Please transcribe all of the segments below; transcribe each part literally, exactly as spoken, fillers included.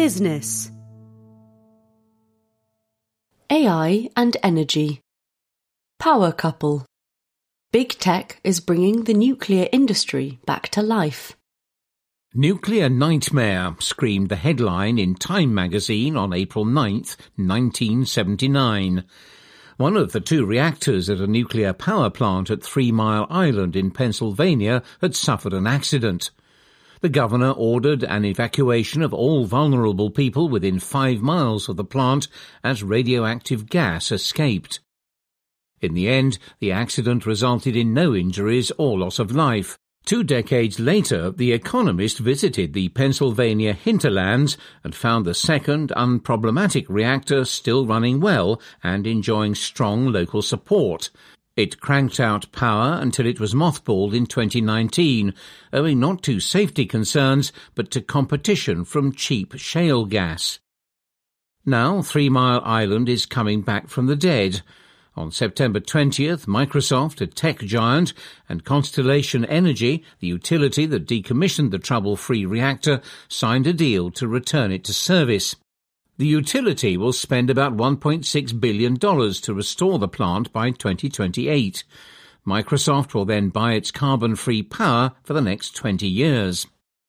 Business. A I and energy. Power couple. Big tech is bringing the nuclear industry back to life. Nuclear nightmare, screamed the headline in Time magazine on April ninth, nineteen seventy-nine. One of the two reactors at a nuclear power plant at Three Mile Island in Pennsylvania had suffered an accident. The governor ordered an evacuation of all vulnerable people within five miles of the plant as radioactive gas escaped. In the end, the accident resulted in no injuries or loss of life. Two decades later, The Economist visited the Pennsylvania hinterlands and found the second unproblematic reactor still running well and enjoying strong local support. It cranked out power until it was mothballed in twenty nineteen, owing not to safety concerns but to competition from cheap shale gas. Now Three Mile Island is coming back from the dead. On September twentieth, Microsoft, a tech giant, and Constellation Energy, the utility that decommissioned the trouble-free reactor, signed a deal to return it to service. The utility will spend about one point six billion dollars to restore the plant by twenty twenty-eight. Microsoft will then buy its carbon-free power for the next twenty years.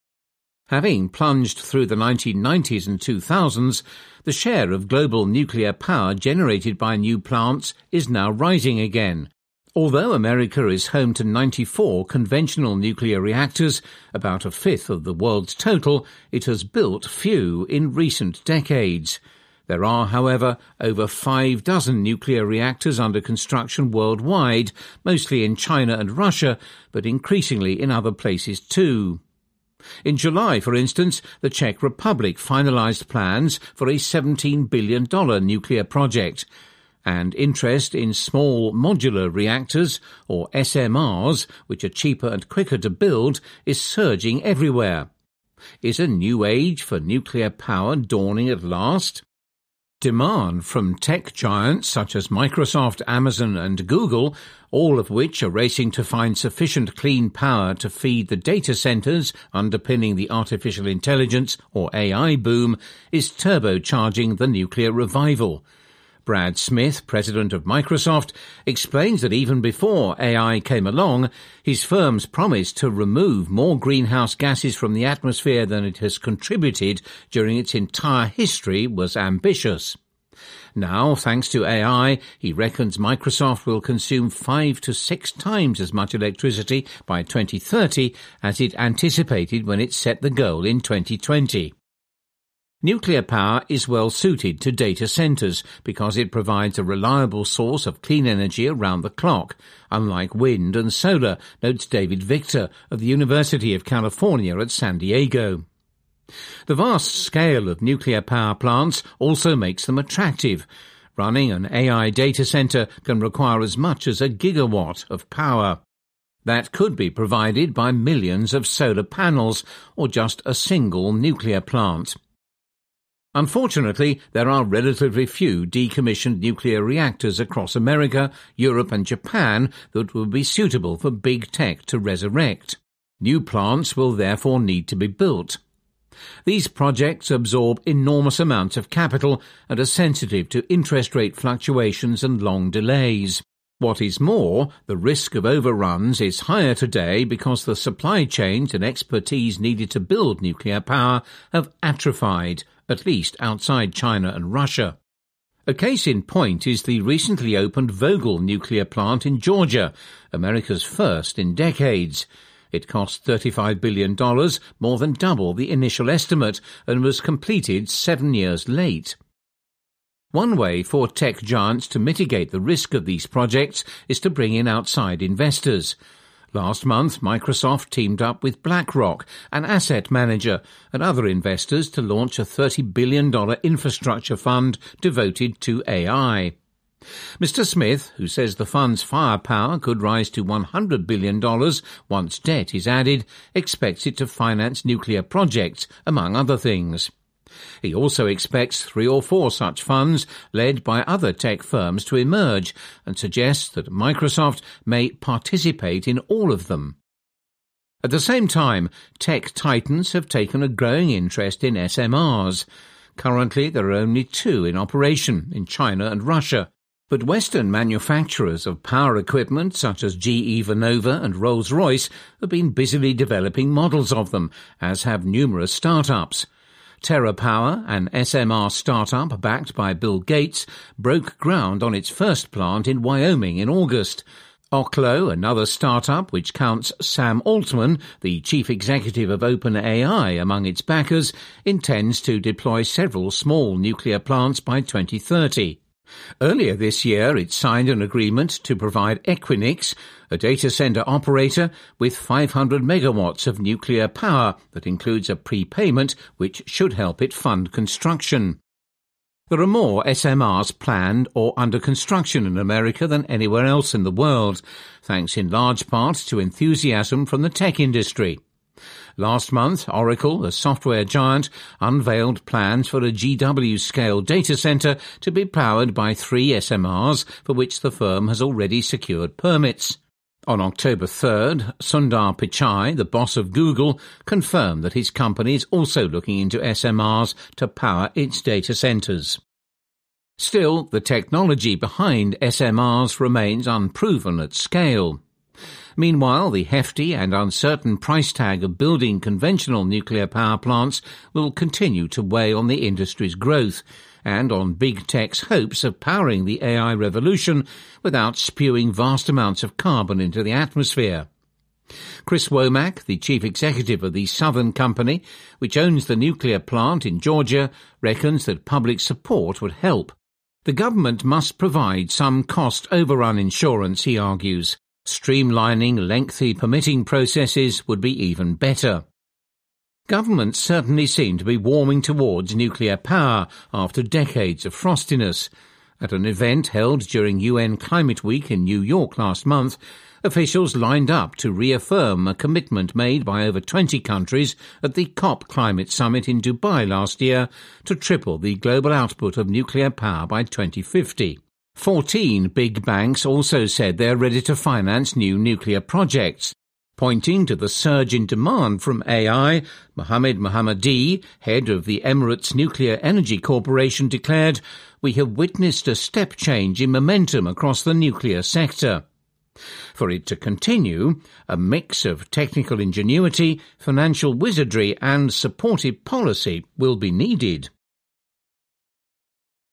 Having plunged through the nineteen nineties and two thousands, the share of global nuclear power generated by new plants is now rising again. Although America is home to ninety-four conventional nuclear reactors, about a fifth of the world's total, it has built few in recent decades. There are, however, over five dozen nuclear reactors under construction worldwide, mostly in China and Russia, but increasingly in other places too. In July, for instance, the Czech Republic finalized plans for a seventeen billion dollars nuclear project, and interest in small modular reactors, or S M Rs, which are cheaper and quicker to build, is surging everywhere. Is a new age for nuclear power dawning at last? Demand from tech giants such as Microsoft, Amazon and Google, all of which are racing to find sufficient clean power to feed the data centers underpinning the artificial intelligence or A I boom, is turbocharging the nuclear revival. Brad Smith, president of Microsoft, explains that even before A I came along, his firm's promise to remove more greenhouse gases from the atmosphere than it has contributed during its entire history was ambitious. Now, thanks to A I, he reckons Microsoft will consume five to six times as much electricity by twenty thirty as it anticipated when it set the goal in twenty twenty. Nuclear power is well suited to data centers because it provides a reliable source of clean energy around the clock, unlike wind and solar, notes David Victor of the University of California at San Diego. The vast scale of nuclear power plants also makes them attractive. Running an A I data center can require as much as a gigawatt of power. That could be provided by millions of solar panels or just a single nuclear plant. Unfortunately, there are relatively few decommissioned nuclear reactors across America, Europe and Japan that would be suitable for big tech to resurrect. New plants will therefore need to be built. These projects absorb enormous amounts of capital and are sensitive to interest rate fluctuations and long delays. What is more, the risk of overruns is higher today because the supply chains and expertise needed to build nuclear power have atrophied, at least outside China and Russia. A case in point is the recently opened Vogtle nuclear plant in Georgia, America's first in decades. It cost thirty-five billion dollars, more than double the initial estimate, and was completed seven years late. One way for tech giants to mitigate the risk of these projects is to bring in outside investors. Last month, Microsoft teamed up with BlackRock, an asset manager, and other investors to launch a thirty billion dollars infrastructure fund devoted to A I. Mister Smith, who says the fund's firepower could rise to one hundred billion dollars once debt is added, expects it to finance nuclear projects, among other things. He also expects three or four such funds led by other tech firms to emerge and suggests that Microsoft may participate in all of them. At the same time, tech titans have taken a growing interest in S M Rs. Currently, there are only two in operation, in China and Russia. But Western manufacturers of power equipment such as G E Vernova and Rolls-Royce have been busily developing models of them, as have numerous startups. TerraPower, an S M R startup backed by Bill Gates, broke ground on its first plant in Wyoming in August. Oklo, another startup which counts Sam Altman, the chief executive of OpenAI, among its backers, intends to deploy several small nuclear plants by twenty thirty. Earlier this year, it signed an agreement to provide Equinix, a data center operator, with five hundred megawatts of nuclear power that includes a prepayment which should help it fund construction. There are more S M Rs planned or under construction in America than anywhere else in the world, thanks in large part to enthusiasm from the tech industry. Last month, Oracle, the software giant, unveiled plans for a G W-scale data center to be powered by three S M Rs, for which the firm has already secured permits. On October third, Sundar Pichai, the boss of Google, confirmed that his company is also looking into S M Rs to power its data centers. Still, the technology behind S M Rs remains unproven at scale. Meanwhile, the hefty and uncertain price tag of building conventional nuclear power plants will continue to weigh on the industry's growth and on big tech's hopes of powering the A I revolution without spewing vast amounts of carbon into the atmosphere. Chris Womack, the chief executive of the Southern Company, which owns the nuclear plant in Georgia, reckons that public support would help. The government must provide some cost overrun insurance, he argues. Streamlining lengthy permitting processes would be even better. Governments certainly seem to be warming towards nuclear power after decades of frostiness. At an event held during U N Climate Week in New York last month, officials lined up to reaffirm a commitment made by over twenty countries at the COP Climate Summit in Dubai last year to triple the global output of nuclear power by twenty fifty. Fourteen big banks also said they're ready to finance new nuclear projects. Pointing to the surge in demand from A I, Mohammed Mohammadi, head of the Emirates Nuclear Energy Corporation, declared, "We have witnessed a step change in momentum across the nuclear sector." For it to continue, a mix of technical ingenuity, financial wizardry and supportive policy will be needed.